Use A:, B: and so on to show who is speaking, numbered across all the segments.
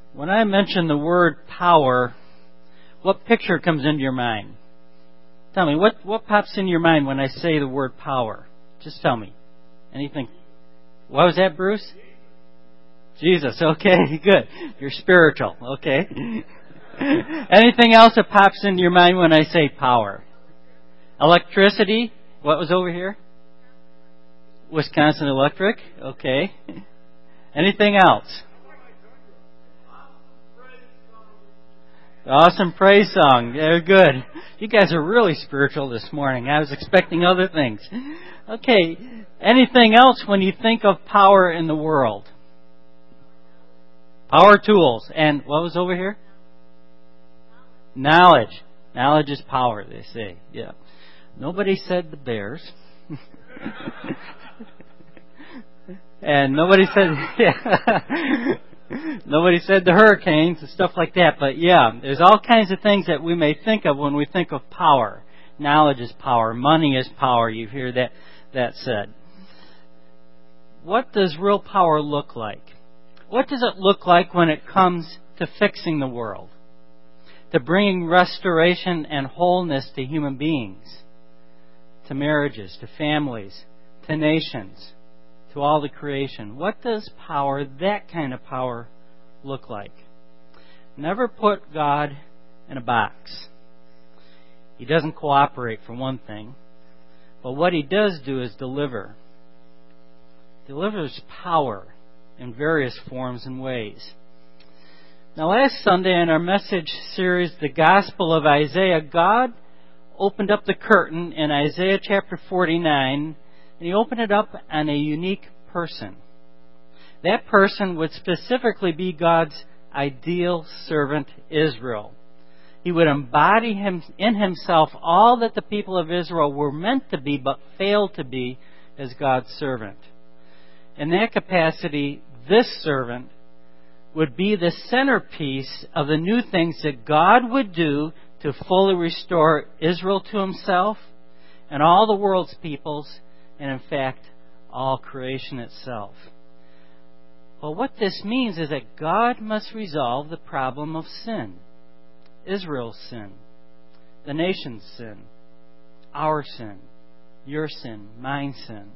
A: When I mention the word power, what picture comes into your mind? Tell me, what pops in your mind when I say the word power? Just tell me. Anything? What was that, Bruce? Jesus. Okay, good. You're spiritual. Okay. Anything else that pops into your mind when I say power? Electricity. What was over here? Wisconsin Electric. Okay. Anything else? Awesome praise song. They're good. You guys are really spiritual this morning. I was expecting other things. Okay. Anything else when you think of power in the world? Power tools. And what was over here? Knowledge. Knowledge is power, they say. Yeah. Nobody said the bears. And nobody said, yeah. Nobody said the hurricanes and stuff like that. But yeah, there's all kinds of things that we may think of when we think of power. Knowledge is power. Money is power. You hear that said. What does real power look like? What does it look like when it comes to fixing the world? To bringing restoration and wholeness to human beings, to marriages, to families, to nations, to all the creation. What does power, that kind of power, look like? Never put God in a box. He doesn't cooperate, for one thing. But what He does do is deliver. Delivers power in various forms and ways. Now, last Sunday in our message series, The Gospel of Isaiah, God opened up the curtain in Isaiah chapter 49, and He opened it up on a unique person. That person would specifically be God's ideal servant, Israel. He would embody in Himself all that the people of Israel were meant to be but failed to be as God's servant. In that capacity, this servant would be the centerpiece of the new things that God would do to fully restore Israel to Himself and all the world's peoples, and in fact, all creation itself. Well, what this means is that God must resolve the problem of sin. Israel's sin, the nation's sin, our sin, your sin, mine sin.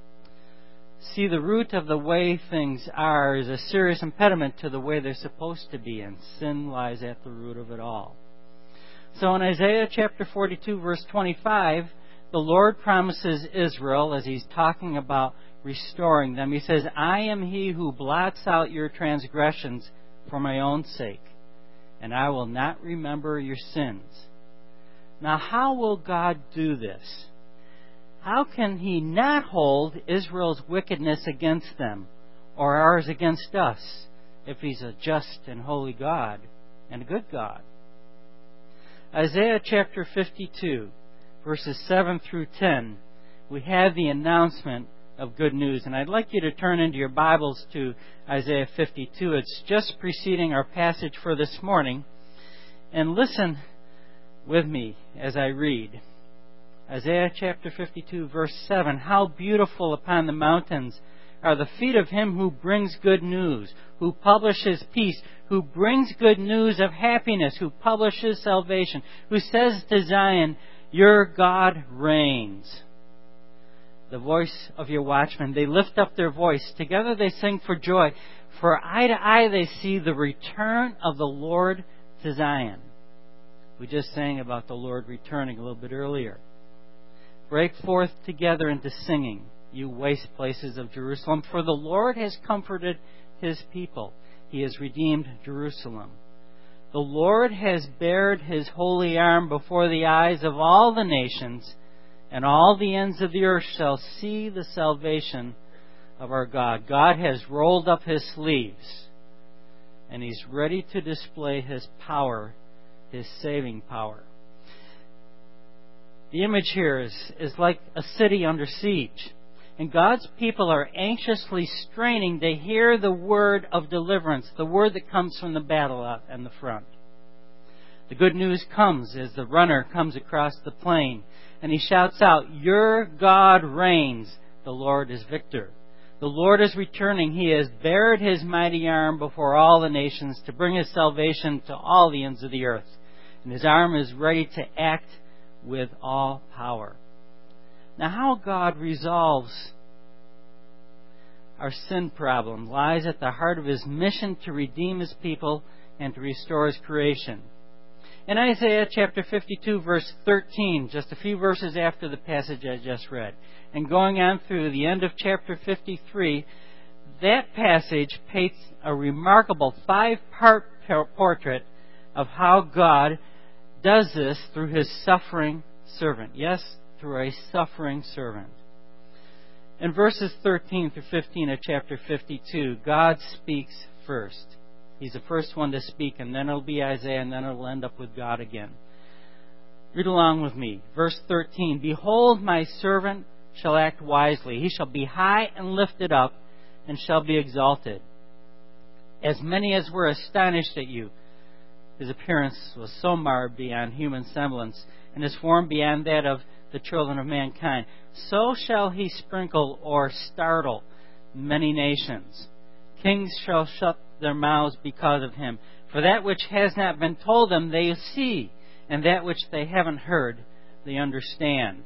A: See, the root of the way things are is a serious impediment to the way they're supposed to be, and sin lies at the root of it all. So in Isaiah chapter 42, verse 25, the Lord promises Israel, as He's talking about restoring them, He says, I am He who blots out your transgressions for my own sake, and I will not remember your sins. Now, how will God do this? How can He not hold Israel's wickedness against them, or ours against us, if He's a just and holy God and a good God? Isaiah chapter 52, verses 7 through 10, we have the announcement of good news. And I'd like you to turn into your Bibles to Isaiah 52. It's just preceding our passage for this morning. And listen with me as I read. Isaiah chapter 52, verse 7. How beautiful upon the mountains are the feet of Him who brings good news, who publishes peace, who brings good news of happiness, who publishes salvation, who says to Zion, your God reigns. The voice of your watchmen, they lift up their voice. Together they sing for joy. For eye to eye they see the return of the Lord to Zion. We just sang about the Lord returning a little bit earlier. Break forth together into singing, you waste places of Jerusalem, for the Lord has comforted His people. He has redeemed Jerusalem. The Lord has bared His holy arm before the eyes of all the nations, and all the ends of the earth shall see the salvation of our God. God has rolled up His sleeves, and He's ready to display His power, His saving power. The image here is like a city under siege. And God's people are anxiously straining to hear the word of deliverance, the word that comes from the battle out in the front. The good news comes as the runner comes across the plain, and he shouts out, your God reigns, the Lord is victor. The Lord is returning. He has bared His mighty arm before all the nations to bring His salvation to all the ends of the earth. And His arm is ready to act with all power. Now, how God resolves our sin problem lies at the heart of His mission to redeem His people and to restore His creation. In Isaiah chapter 52, verse 13, just a few verses after the passage I just read, and going on through the end of chapter 53, that passage paints a remarkable 5-part portrait of how God does this through His suffering servant. Yes, through a suffering servant. In verses 13 through 15 of chapter 52, God speaks first. He's the first one to speak, and then it'll be Isaiah, and then it'll end up with God again. Read along with me. Verse 13, Behold, my servant shall act wisely. He shall be high and lifted up, and shall be exalted. As many as were astonished at you. His appearance was so marred beyond human semblance, and his form beyond that of the children of mankind. So shall he sprinkle or startle many nations. Kings shall shut their mouths because of him. For that which has not been told them they see, and that which they haven't heard they understand.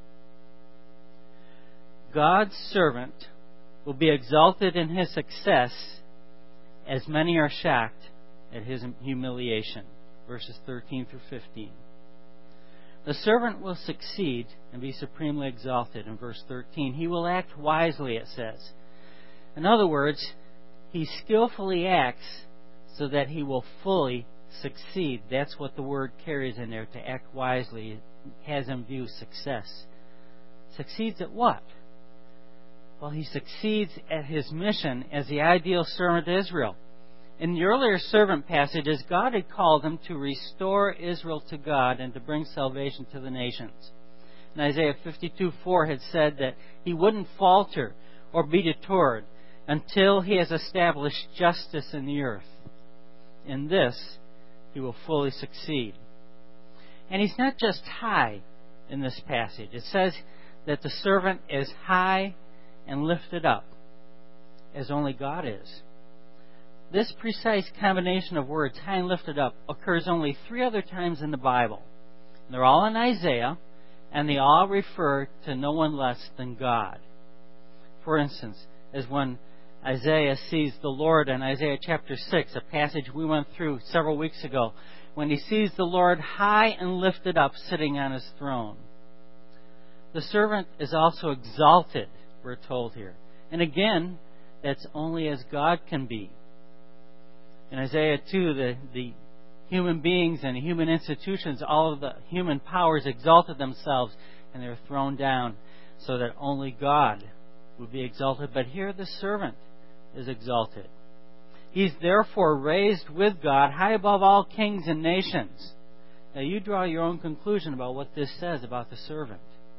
A: God's servant will be exalted in his success as many are shocked at his humiliation. Verses 13 through 15. The servant will succeed and be supremely exalted in verse 13. He will act wisely, it says. In other words, he skillfully acts so that he will fully succeed. That's what the word carries in there, to act wisely. It has in view success. Succeeds at what? Well, he succeeds at his mission as the ideal servant to Israel. In the earlier servant passages, God had called him to restore Israel to God and to bring salvation to the nations. And Isaiah 52:4 had said that he wouldn't falter or be deterred until he has established justice in the earth. In this, he will fully succeed. And he's not just high in this passage. It says that the servant is high and lifted up, as only God is. This precise combination of words, high and lifted up, occurs only 3 other times in the Bible. They're all in Isaiah, and they all refer to no one less than God. For instance, as when Isaiah sees the Lord in Isaiah chapter 6, a passage we went through several weeks ago, when he sees the Lord high and lifted up, sitting on his throne. The servant is also exalted, we're told here. And again, that's only as God can be. In Isaiah 2, the human beings and human institutions, all of the human powers exalted themselves, and they're thrown down so that only God would be exalted. But here the servant is exalted. He's therefore raised with God high above all kings and nations. Now you draw your own conclusion about what this says about the servant.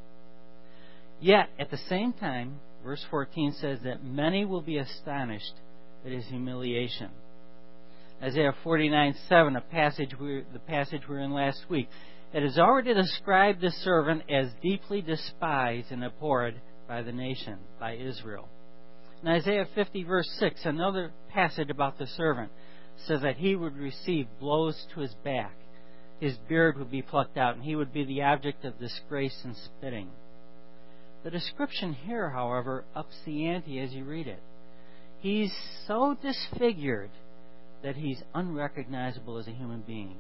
A: Yet, at the same time, verse 14 says that many will be astonished at his humiliation. Isaiah 49:7, the passage we were in last week, it has already described the servant as deeply despised and abhorred by the nation, by Israel. In Isaiah 50, verse 6, another passage about the servant says that he would receive blows to his back, his beard would be plucked out, and he would be the object of disgrace and spitting. The description here, however, ups the ante as you read it. He's so disfigured that he's unrecognizable as a human being.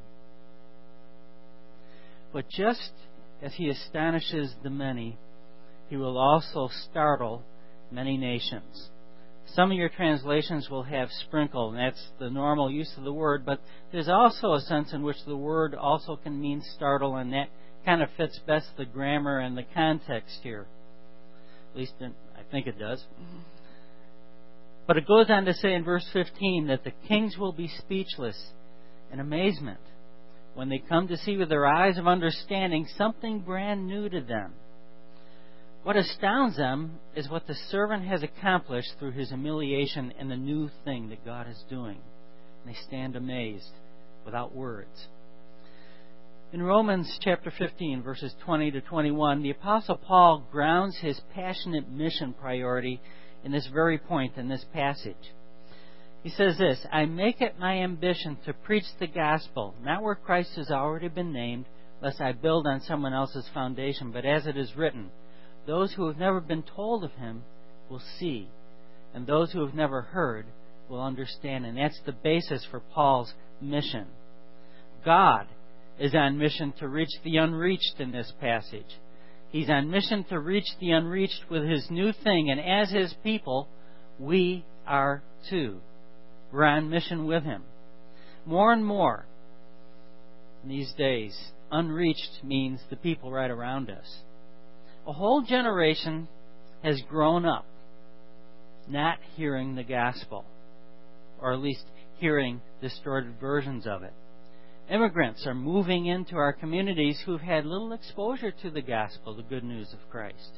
A: But just as he astonishes the many, he will also startle many nations. Some of your translations will have sprinkle, and that's the normal use of the word, but there's also a sense in which the word also can mean startle, and that kind of fits best the grammar and the context here. At least I think it does. But it goes on to say in verse 15 that the kings will be speechless in amazement when they come to see with their eyes of understanding something brand new to them. What astounds them is what the servant has accomplished through his humiliation and the new thing that God is doing. And they stand amazed without words. In Romans chapter 15, verses 20 to 21, the Apostle Paul grounds his passionate mission priority in this very point in this passage. He says this, I make it my ambition to preach the gospel, not where Christ has already been named, lest I build on someone else's foundation, but as it is written, those who have never been told of him will see, and those who have never heard will understand. And that's the basis for Paul's mission. God is on mission to reach the unreached in this passage. He's on mission to reach the unreached with his new thing, and as his people, we are too. We're on mission with him. More and more in these days, unreached means the people right around us. A whole generation has grown up not hearing the gospel, or at least hearing distorted versions of it. Immigrants are moving into our communities who've had little exposure to the gospel, the good news of Christ.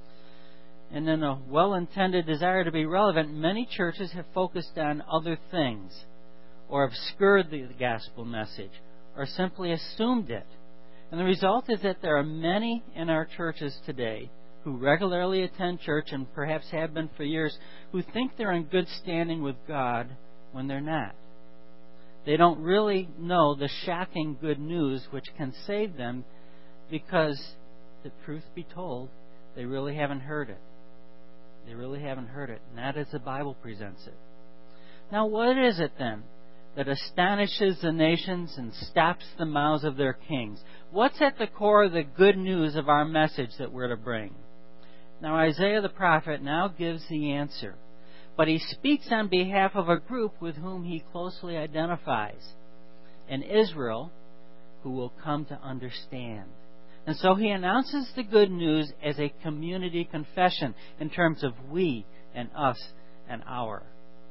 A: And in a well-intended desire to be relevant, many churches have focused on other things, or obscured the gospel message, or simply assumed it. And the result is that there are many in our churches today who regularly attend church and perhaps have been for years, who think they're in good standing with God when they're not. They don't really know the shocking good news which can save them because, the truth be told, they really haven't heard it. They really haven't heard it, not as the Bible presents it. Now, what is it then that astonishes the nations and stops the mouths of their kings? What's at the core of the good news of our message that we're to bring? Now, Isaiah the prophet now gives the answer, but he speaks on behalf of a group with whom he closely identifies, an Israel who will come to understand. And so he announces the good news as a community confession in terms of we and us and our.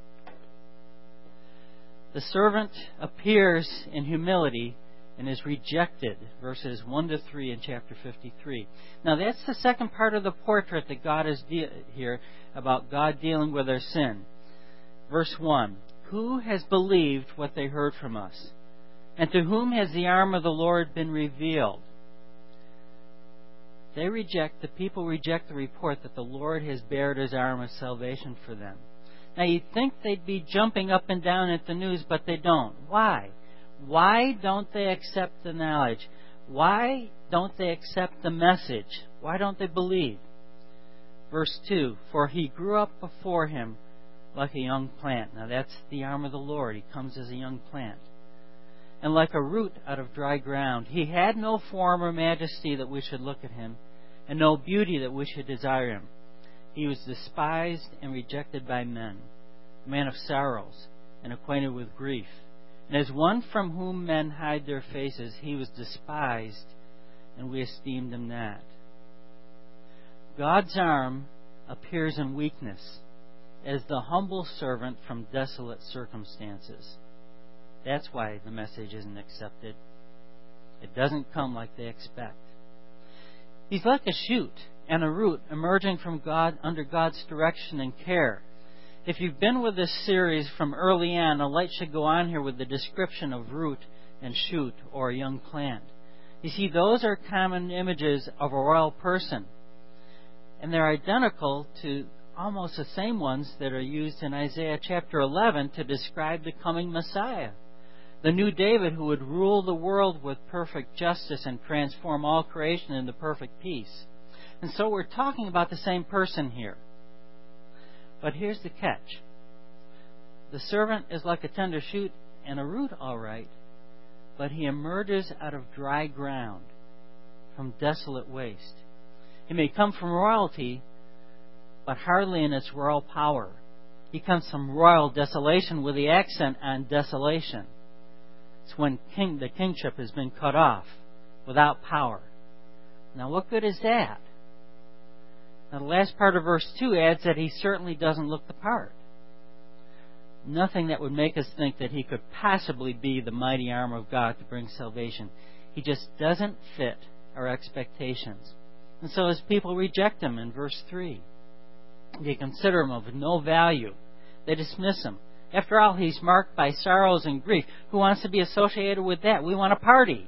A: The servant appears in humility and is rejected, verses 1 to 3 in chapter 53. Now that's the second part of the portrait that God is here about God dealing with our sin. Verse 1, who has believed what they heard from us? And to whom has the arm of the Lord been revealed? The people reject the report that the Lord has bared his arm of salvation for them. Now you'd think they'd be jumping up and down at the news, but they don't. Why? Why don't they accept the knowledge? Why don't they accept the message? Why don't they believe? Verse 2, for he grew up before him like a young plant. Now that's the arm of the Lord. He comes as a young plant. And like a root out of dry ground. He had no form or majesty that we should look at him, and no beauty that we should desire him. He was despised and rejected by men, a man of sorrows and acquainted with grief. And as one from whom men hide their faces, he was despised, and we esteemed him not. God's arm appears in weakness as the humble servant from desolate circumstances. That's why the message isn't accepted. It doesn't come like they expect. He's like a shoot and a root emerging from God under God's direction and care. If you've been with this series from early on, the light should go on here with the description of root and shoot or a young plant. You see, those are common images of a royal person. And they're identical to almost the same ones that are used in Isaiah chapter 11 to describe the coming Messiah. The new David who would rule the world with perfect justice and transform all creation into perfect peace. And so we're talking about the same person here. But here's the catch. The servant is like a tender shoot and a root, all right, but he emerges out of dry ground, from desolate waste. He may come from royalty, but hardly in its royal power. He comes from royal desolation with the accent on desolation. It's when the kingship has been cut off, without power. Now, what good is that? Now, the last part of verse 2 adds that he certainly doesn't look the part. Nothing that would make us think that he could possibly be the mighty arm of God to bring salvation. He just doesn't fit our expectations. And so his people reject him in verse 3. They consider him of no value. They dismiss him. After all, he's marked by sorrows and grief. Who wants to be associated with that? We want a party.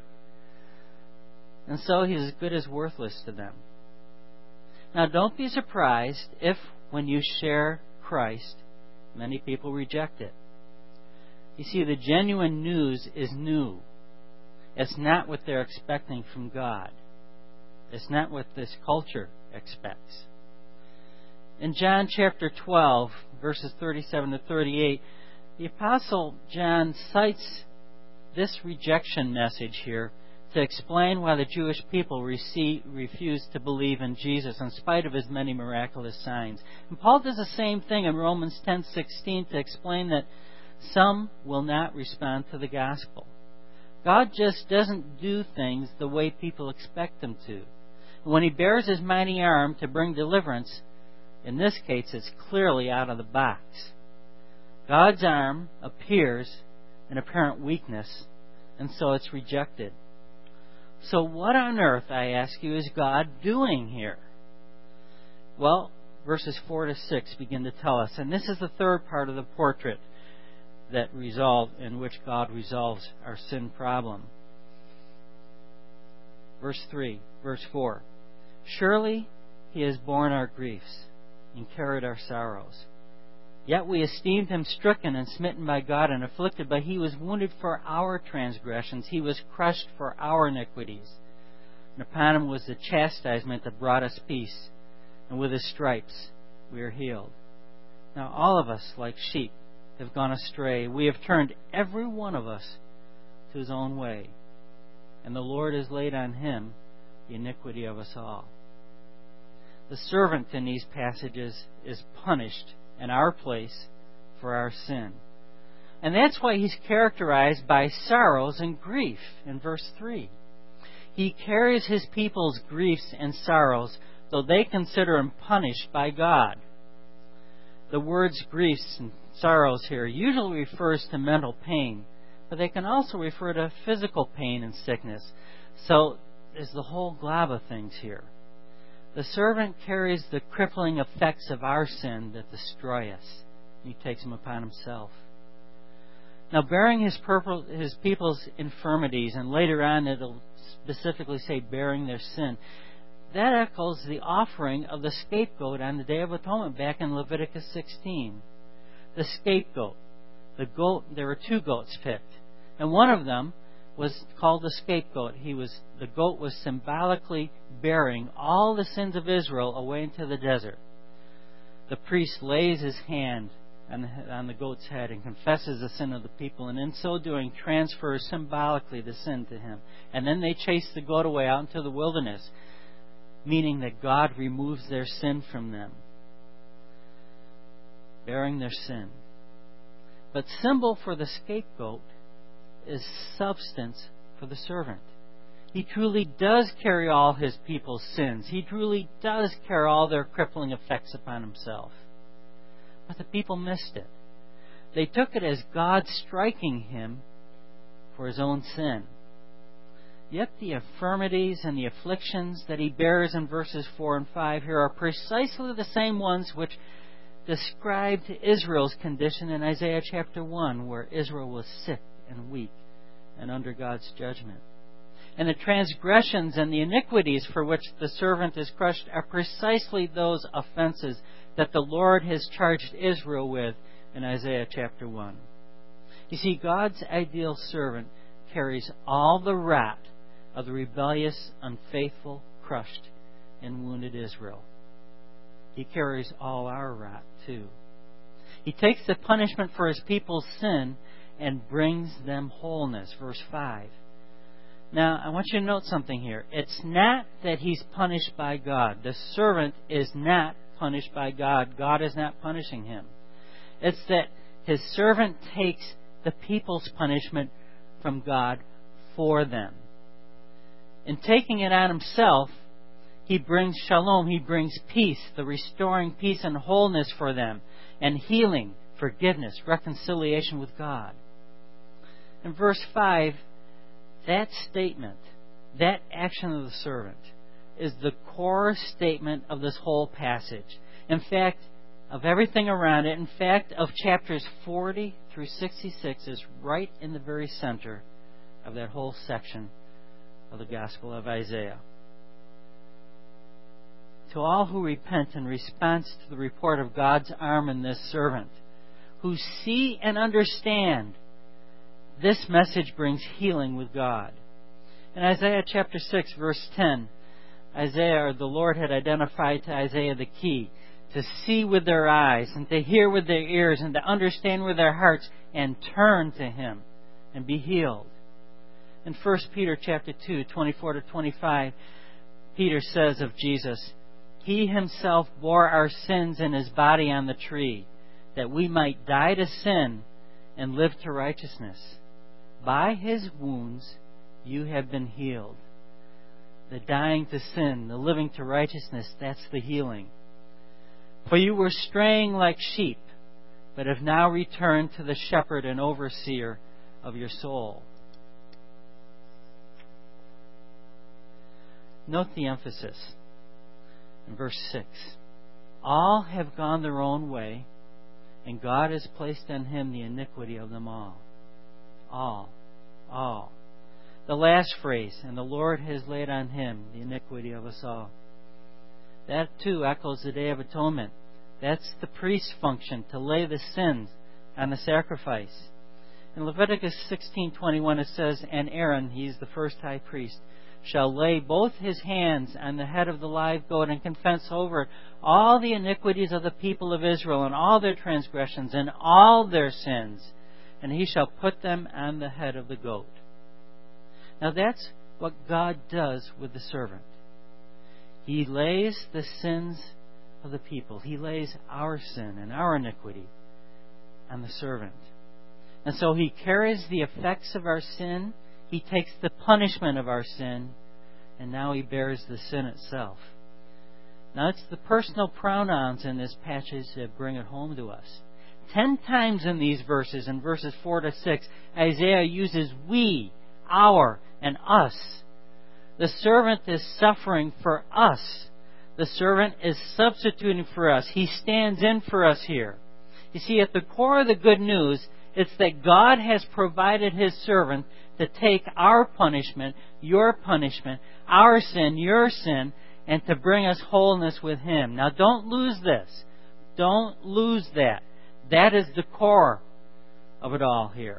A: And so he's as good as worthless to them. Now, don't be surprised if, when you share Christ, many people reject it. You see, the genuine news is new. It's not what they're expecting from God. It's not what this culture expects. In John chapter 12, verses 37 to 38, the Apostle John cites this rejection message here to explain why the Jewish people refused to believe in Jesus in spite of his many miraculous signs. And Paul does the same thing in Romans 10:16 to explain that some will not respond to the gospel. God just doesn't do things the way people expect him to. When he bears his mighty arm to bring deliverance, in this case it's clearly out of the box. God's arm appears in apparent weakness, and so it's rejected. So what on earth, I ask you, is God doing here? Well, verses 4 to 6 begin to tell us, and this is the third part of the portrait in which God resolves our sin problem. Verse 4. Surely he has borne our griefs and carried our sorrows. Yet we esteemed him stricken and smitten by God and afflicted, but he was wounded for our transgressions. He was crushed for our iniquities. And upon him was the chastisement that brought us peace, and with his stripes we are healed. Now all of us, like sheep, have gone astray. We have turned every one of us to his own way, and the Lord has laid on him the iniquity of us all. The servant in these passages is punished in our place for our sin. And that's why he's characterized by sorrows and grief in verse 3. He carries his people's griefs and sorrows, though they consider him punished by God. The words griefs and sorrows here usually refers to mental pain, but they can also refer to physical pain and sickness. So there's the whole glob of things here. The servant carries the crippling effects of our sin that destroy us. He takes them upon himself. Now, bearing his people's infirmities, and later on it'll specifically say bearing their sin, that echoes the offering of the scapegoat on the Day of Atonement back in Leviticus 16. The scapegoat. There were two goats picked, and one of them was called the scapegoat. The goat was symbolically bearing all the sins of Israel away into the desert. The priest lays his hand on the goat's head and confesses the sin of the people, and in so doing transfers symbolically the sin to him. And then they chase the goat away out into the wilderness, meaning that God removes their sin from them, bearing their sin. But symbol for the scapegoat is substance for the servant. He truly does carry all his people's sins. He truly does carry all their crippling effects upon himself. But the people missed it. They took it as God striking him for his own sin. Yet the infirmities and the afflictions that he bears in verses 4 and 5 here are precisely the same ones which described Israel's condition in Isaiah chapter 1, where Israel was sick and weak and under God's judgment. And the transgressions and the iniquities for which the servant is crushed are precisely those offenses that the Lord has charged Israel with in Isaiah chapter 1. You see, God's ideal servant carries all the wrath of the rebellious, unfaithful, crushed, and wounded Israel. He carries all our wrath too. He takes the punishment for his people's sin and brings them wholeness. Verse 5. Now, I want you to note something here. It's not that he's punished by God. The servant is not punished by God. God is not punishing him. It's that his servant takes the people's punishment from God for them. In taking it on himself, he brings shalom, he brings peace, the restoring peace and wholeness for them, and healing, forgiveness, reconciliation with God. In verse 5, that statement, that action of the servant, is the core statement of this whole passage. In fact, of everything around it, in fact, of chapters 40 through 66 is right in the very center of that whole section of the Gospel of Isaiah. to all who repent in response to the report of God's arm in this servant, who see and understand this message brings healing with God. In Isaiah chapter 6, verse 10, the Lord had identified to Isaiah the key to see with their eyes and to hear with their ears and to understand with their hearts and turn to Him and be healed. In 1 Peter chapter 2, 24 to 25, Peter says of Jesus, He Himself bore our sins in His body on the tree, that we might die to sin and live to righteousness. By His wounds you have been healed. The dying to sin, the living to righteousness, that's the healing. For you were straying like sheep, but have now returned to the shepherd and overseer of your soul. Note the emphasis in verse 6. All have gone their own way, and God has placed on Him the iniquity of them all. All. The last phrase, and the Lord has laid on Him the iniquity of us all. That too echoes the Day of Atonement. That's the priest's function, to lay the sins on the sacrifice. In Leviticus 16:21 it says, And Aaron, he's the first high priest, shall lay both his hands on the head of the live goat and confess over it all the iniquities of the people of Israel and all their transgressions and all their sins, and he shall put them on the head of the goat. Now that's what God does with the servant. He lays the sins of the people. He lays our sin and our iniquity on the servant. And so He carries the effects of our sin. He takes the punishment of our sin, and now He bears the sin itself. Now it's the personal pronouns in this passage that bring it home to us. 10 times in these verses, in verses 4 to 6, Isaiah uses we, our, and us. The servant is suffering for us. The servant is substituting for us. He stands in for us here. You see, at the core of the good news, it's that God has provided His servant to take our punishment, your punishment, our sin, your sin, and to bring us wholeness with Him. Now don't lose this. Don't lose that. That is the core of it all here.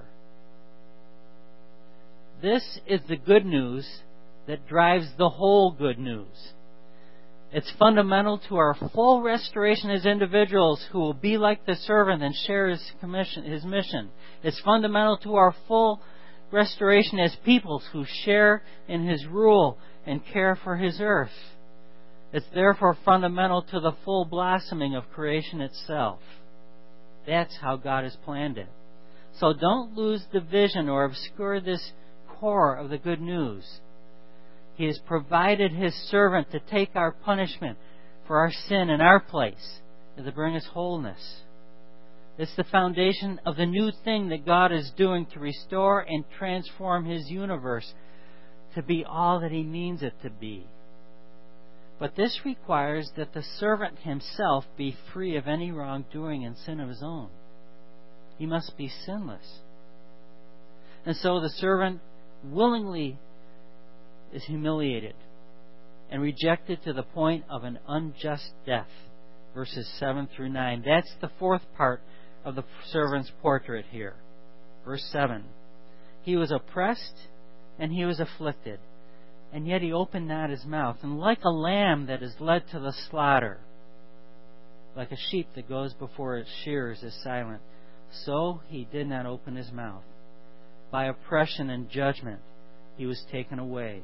A: This is the good news that drives the whole good news. It's fundamental to our full restoration as individuals who will be like the servant and share his mission. It's fundamental to our full restoration as peoples who share in His rule and care for His earth. It's therefore fundamental to the full blossoming of creation itself. That's how God has planned it. So don't lose the vision or obscure this core of the good news. He has provided His servant to take our punishment for our sin in our place and to bring us wholeness. It's the foundation of the new thing that God is doing to restore and transform His universe to be all that He means it to be. But this requires that the servant himself be free of any wrongdoing and sin of his own. He must be sinless. And so the servant willingly is humiliated and rejected to the point of an unjust death. Verses 7 through 9. That's the fourth part of the servant's portrait here. Verse 7. He was oppressed and he was afflicted, and yet He opened not His mouth. And like a lamb that is led to the slaughter, like a sheep that goes before its shearers is silent, so He did not open His mouth. By oppression and judgment He was taken away.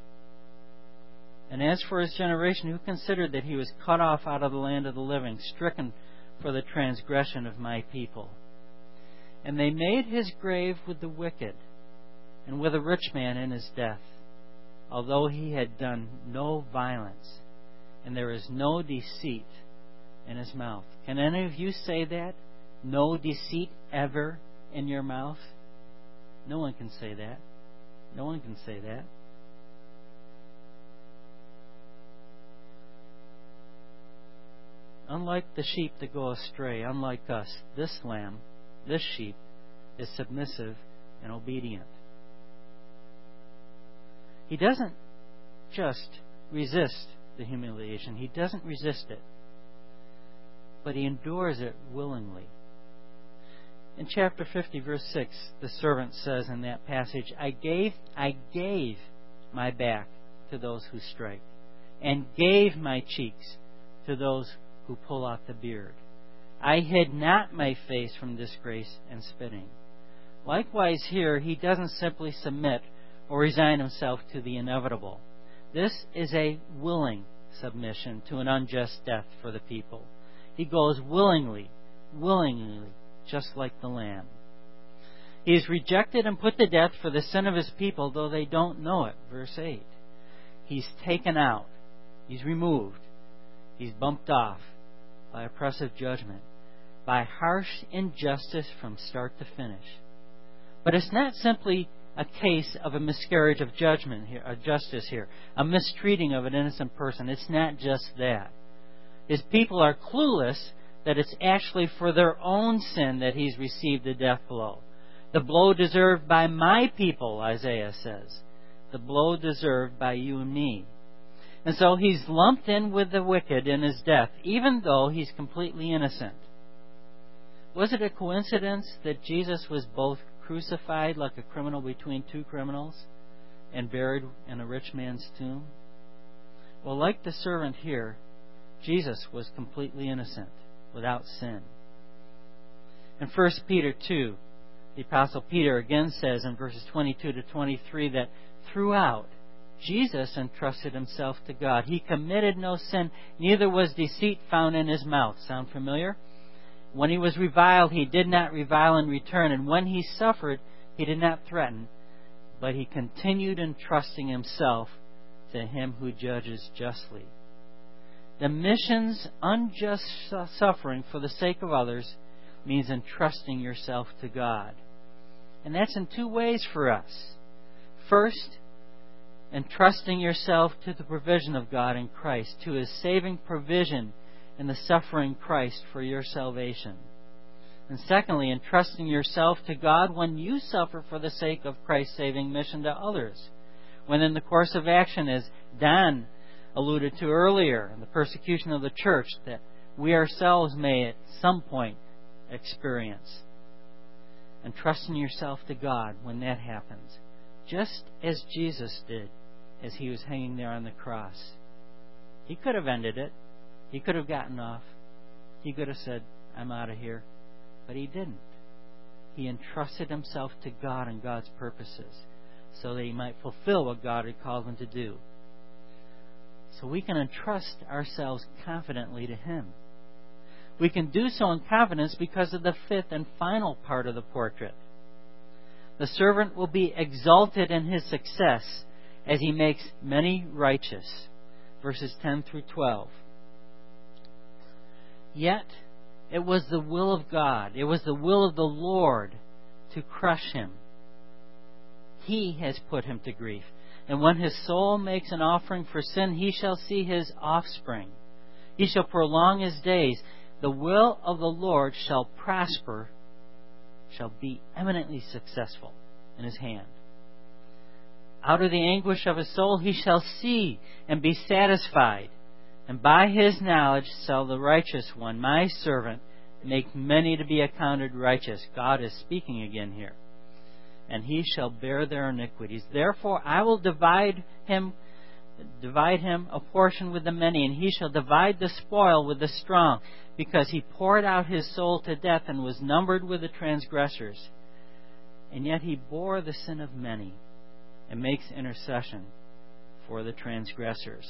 A: And as for His generation, who considered that He was cut off out of the land of the living, stricken for the transgression of my people? And they made His grave with the wicked, and with a rich man in his death, although he had done no violence, and there is no deceit in his mouth. Can any of you say that? No deceit ever in your mouth? No one can say that. No one can say that. Unlike the sheep that go astray, unlike us, this lamb, this sheep, is submissive and obedient. He doesn't just resist the humiliation. He doesn't resist it, but he endures it willingly. In chapter 50, verse 6, the servant says in that passage, I gave my back to those who strike, and gave my cheeks to those who pull out the beard. I hid not my face from disgrace and spitting. Likewise here, he doesn't simply submit or resign himself to the inevitable. This is a willing submission to an unjust death for the people. He goes willingly, just like the Lamb. He is rejected and put to death for the sin of his people, though they don't know it. Verse 8. He's taken out. He's removed. He's bumped off by oppressive judgment, by harsh injustice from start to finish. But it's not simply a case of a miscarriage of judgment here, of justice here, a mistreating of an innocent person. It's not just that. His people are clueless that it's actually for their own sin that he's received the death blow. The blow deserved by my people, Isaiah says. The blow deserved by you and me. And so he's lumped in with the wicked in his death, even though he's completely innocent. Was it a coincidence that Jesus was both crucified like a criminal between two criminals and buried in a rich man's tomb? Well, like the servant here, Jesus was completely innocent, without sin. In 1 Peter 2, the Apostle Peter again says in verses 22 to 23 that throughout, Jesus entrusted himself to God. He committed no sin, neither was deceit found in his mouth. Sound familiar? When he was reviled, he did not revile in return. And when he suffered, he did not threaten, but he continued entrusting himself to him who judges justly. The mission's unjust suffering for the sake of others means entrusting yourself to God. And that's in two ways for us. First, entrusting yourself to the provision of God in Christ, to His saving provision in the suffering Christ for your salvation. And secondly, entrusting yourself to God when you suffer for the sake of Christ's saving mission to others. When in the course of action, as Don alluded to earlier, in the persecution of the church, that we ourselves may at some point experience. Entrusting yourself to God when that happens, just as Jesus did as He was hanging there on the cross. He could have ended it. He could have gotten off. He could have said, I'm out of here. But He didn't. He entrusted Himself to God and God's purposes so that He might fulfill what God had called Him to do. So we can entrust ourselves confidently to Him. We can do so in confidence because of the fifth and final part of the portrait. The servant will be exalted in his success as he makes many righteous. Verses 10 through 12. Yet, it was the will of God, it was the will of the Lord to crush him. He has put him to grief. And when his soul makes an offering for sin, he shall see his offspring. He shall prolong his days. The will of the Lord shall prosper, shall be eminently successful in his hand. Out of the anguish of his soul he shall see and be satisfied. And by his knowledge shall the righteous one, my servant, make many to be accounted righteous. God is speaking again here. And he shall bear their iniquities. Therefore I will divide him a portion with the many, and he shall divide the spoil with the strong, because he poured out his soul to death and was numbered with the transgressors. And yet he bore the sin of many and makes intercession for the transgressors.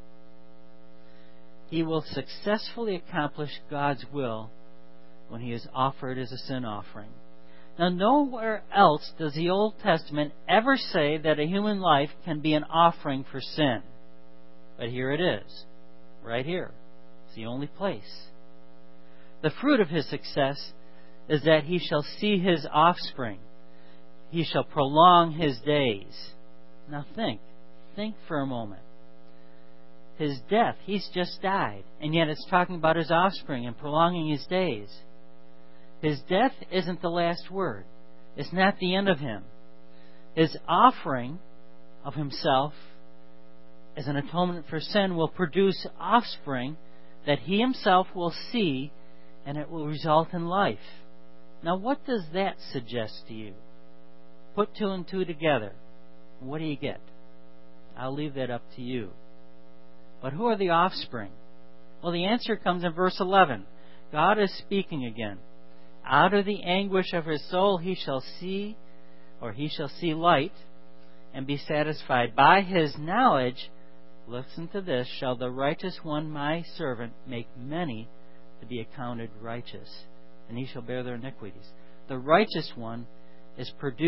A: He will successfully accomplish God's will when he is offered as a sin offering. Now, nowhere else does the Old Testament ever say that a human life can be an offering for sin. But here it is, right here. It's the only place. The fruit of his success is that he shall see his offspring. He shall prolong his days. Now think for a moment. His death, he's just died, and yet it's talking about his offspring and prolonging his days. His death isn't the last word. It's not the end of him. His offering of himself as an atonement for sin, will produce offspring that He Himself will see, and it will result in life. Now, what does that suggest to you? Put two and two together. What do you get? I'll leave that up to you. But who are the offspring? Well, the answer comes in verse 11. God is speaking again. Out of the anguish of his soul he shall see light and be satisfied. By his knowledge, listen to this, shall the righteous one, my servant, make many to be accounted righteous, and he shall bear their iniquities. The righteous one is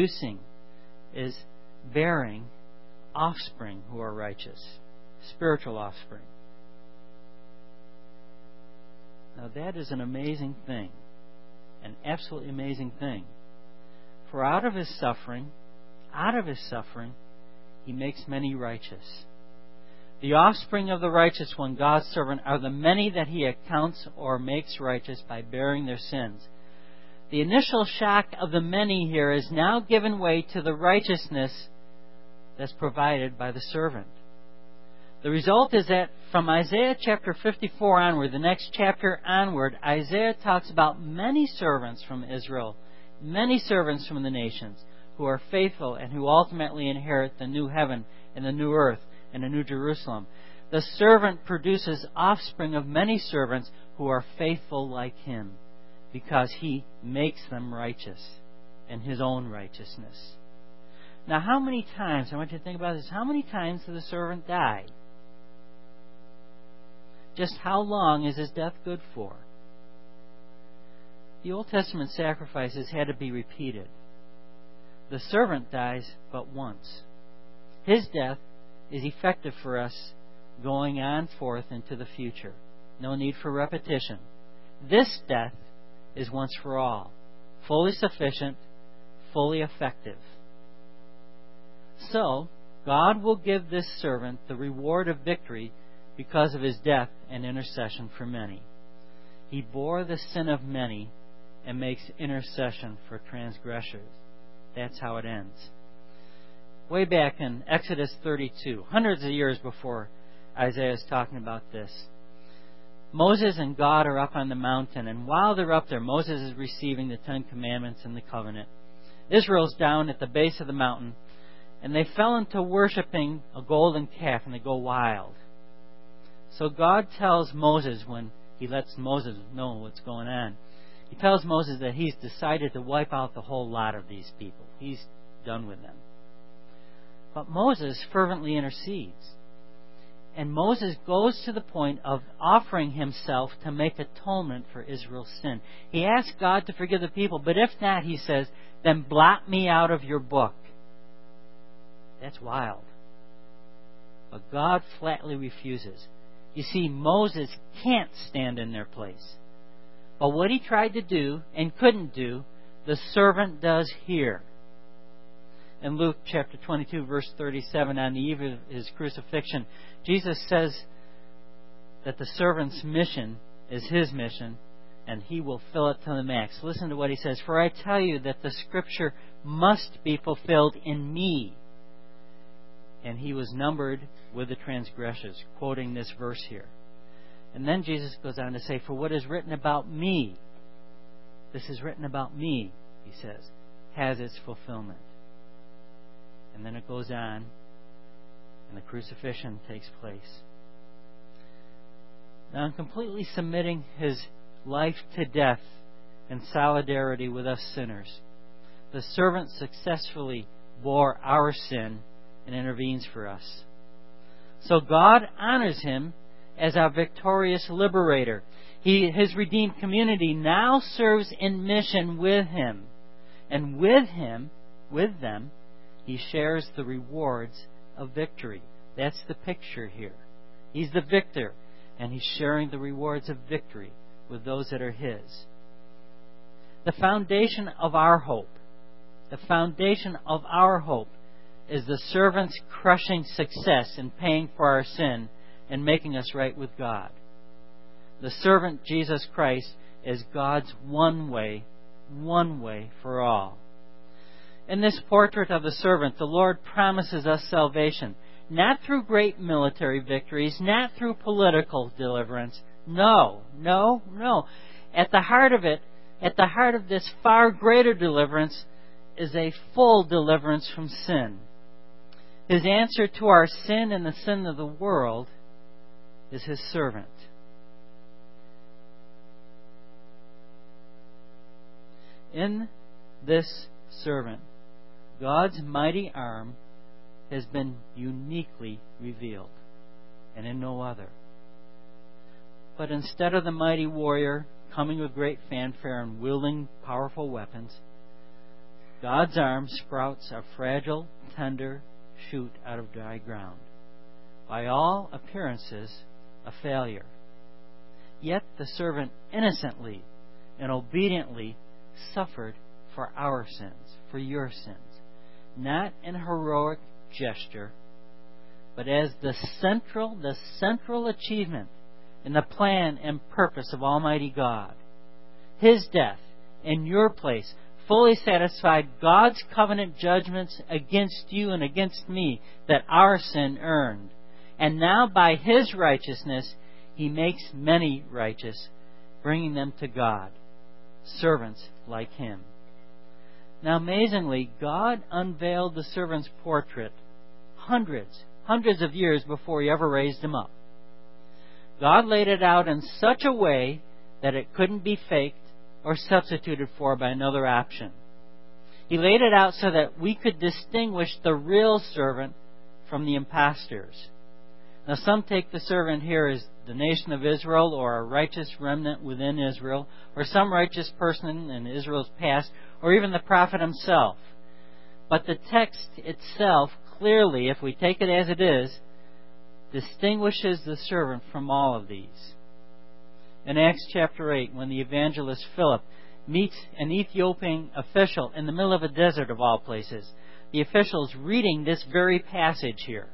A: bearing offspring who are righteous, spiritual offspring. Now that is an amazing thing, an absolutely amazing thing. For out of his suffering, he makes many righteous. The offspring of the righteous one, God's servant, are the many that he accounts or makes righteous by bearing their sins. The initial shock of the many here is now given way to the righteousness that's provided by the servant. The result is that from Isaiah chapter 54 onward, the next chapter onward, Isaiah talks about many servants from Israel, many servants from the nations who are faithful and who ultimately inherit the new heaven and the new earth and the new Jerusalem. The servant produces offspring of many servants who are faithful like him because he makes them righteous in his own righteousness. Now, how many times, I want you to think about this, how many times did the servant die? Just how long is his death good for? The Old Testament sacrifices had to be repeated. The servant dies but once. His death is effective for us going on forth into the future. No need for repetition. This death is once for all, fully sufficient, fully effective. So, God will give this servant the reward of victory because of his death and intercession for many. He bore the sin of many and makes intercession for transgressors. That's how it ends. Way back in Exodus 32, hundreds of years before Isaiah is talking about this, Moses and God are up on the mountain, and while they're up there, Moses is receiving the Ten Commandments and the covenant. Israel's down at the base of the mountain, and they fell into worshiping a golden calf, and they go wild. So God tells Moses, when he lets Moses know what's going on, he tells Moses that he's decided to wipe out the whole lot of these people. He's done with them. But Moses fervently intercedes. And Moses goes to the point of offering himself to make atonement for Israel's sin. He asks God to forgive the people, but if not, he says, then blot me out of your book. That's wild. But God flatly refuses. You see, Moses can't stand in their place. But what he tried to do and couldn't do, the servant does here. In Luke chapter 22, verse 37, on the eve of his crucifixion, Jesus says that the servant's mission is his mission, and he will fill it to the max. Listen to what he says. For I tell you that the scripture must be fulfilled in me. And he was numbered with the transgressors, quoting this verse here. And then Jesus goes on to say, for what is written about me, this is written about me, he says, has its fulfillment. And then it goes on, and the crucifixion takes place. Now, in completely submitting his life to death in solidarity with us sinners, the servant successfully bore our sin and intervenes for us. So God honors him as our victorious liberator. His redeemed community now serves in mission with him. And with them, he shares the rewards of victory. That's the picture here. He's the victor, and he's sharing the rewards of victory with those that are his. The foundation of our hope is the servant's crushing success in paying for our sin and making us right with God. The servant, Jesus Christ, is God's one way for all. In this portrait of the servant, the Lord promises us salvation. not through great military victories, not through political deliverance. No, no, no. At the heart of it, at the heart of this far greater deliverance, is a full deliverance from sin. His answer to our sin and the sin of the world is His servant. In this servant, God's mighty arm has been uniquely revealed, and in no other. But instead of the mighty warrior coming with great fanfare and wielding powerful weapons, God's arm sprouts a fragile, tender shoot out of dry ground. By all appearances, a failure. Yet the servant innocently and obediently suffered for our sins, for your sins. Not in heroic gesture, but as the central achievement in the plan and purpose of Almighty God. His death in your place fully satisfied God's covenant judgments against you and against me that our sin earned. And now by His righteousness, He makes many righteous, bringing them to God, servants like Him. Now amazingly, God unveiled the servant's portrait hundreds of years before He ever raised him up. God laid it out in such a way that it couldn't be faked or substituted for by another option. He laid it out so that we could distinguish the real servant from the impostors. Now some take the servant here as the nation of Israel or a righteous remnant within Israel or some righteous person in Israel's past or even the prophet himself. But the text itself clearly, if we take it as it is, distinguishes the servant from all of these. In Acts chapter 8, when the evangelist Philip meets an Ethiopian official in the middle of a desert of all places, the official is reading this very passage here.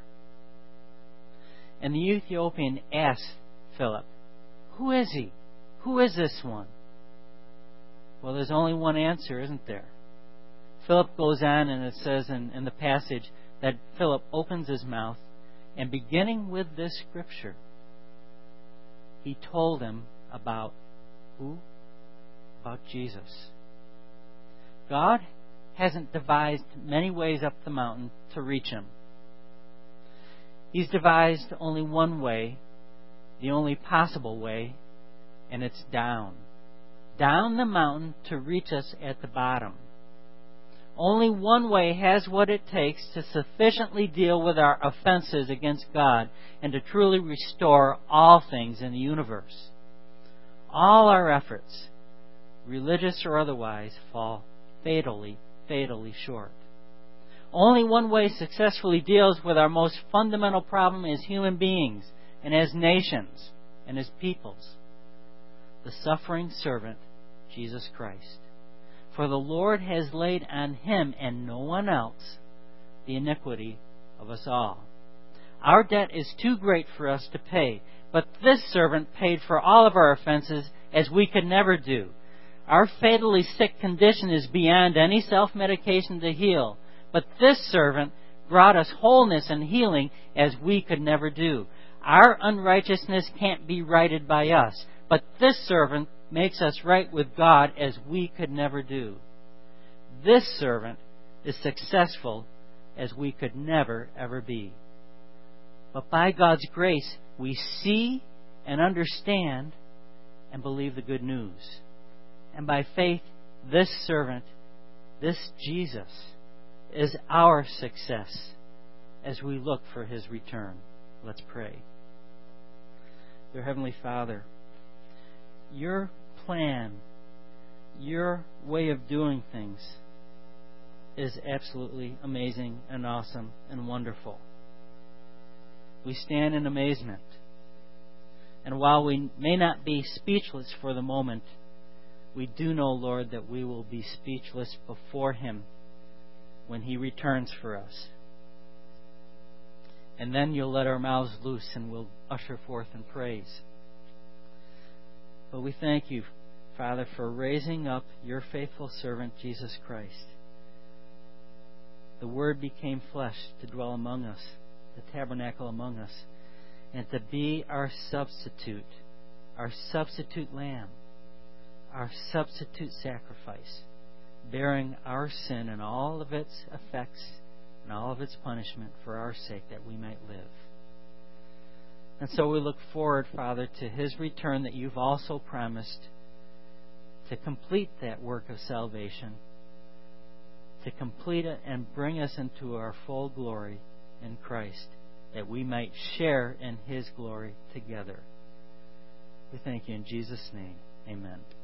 A: And the Ethiopian asks Philip, "Who is he? Who is this one?" Well, there's only one answer, isn't there? Philip goes on, and it says in the passage that Philip opens his mouth, and beginning with this scripture, he told him about who? About Jesus. God hasn't devised many ways up the mountain to reach Him. He's devised only one way, the only possible way, and it's down. Down the mountain to reach us at the bottom. Only one way has what it takes to sufficiently deal with our offenses against God and to truly restore all things in the universe. All our efforts, religious or otherwise, fall fatally short. Only one way successfully deals with our most fundamental problem as human beings and as nations and as peoples. The suffering servant, Jesus Christ. For the Lord has laid on Him and no one else the iniquity of us all. Our debt is too great for us to pay, but this servant paid for all of our offenses as we could never do. Our fatally sick condition is beyond any self-medication to heal, but this servant brought us wholeness and healing as we could never do. Our unrighteousness can't be righted by us, but this servant makes us right with God as we could never do. This servant is successful as we could never, ever be. But by God's grace, we see and understand and believe the good news. And by faith, this servant, this Jesus, is our success as we look for His return. Let's pray. Dear Heavenly Father, Your plan, Your way of doing things is absolutely amazing and awesome and wonderful. We stand in amazement. And while we may not be speechless for the moment, we do know, Lord, that we will be speechless before Him when He returns for us. And then You'll let our mouths loose and we'll usher forth in praise. But we thank You, Father, for raising up Your faithful servant, Jesus Christ. The Word became flesh to dwell among us. the tabernacle among us, and to be our substitute lamb, our substitute sacrifice, bearing our sin and all of its effects and all of its punishment for our sake, that we might live. And so we look forward, Father, to His return, that You've also promised to complete that work of salvation, to complete it and bring us into our full glory in Christ, that we might share in His glory together. We thank You in Jesus' name. Amen.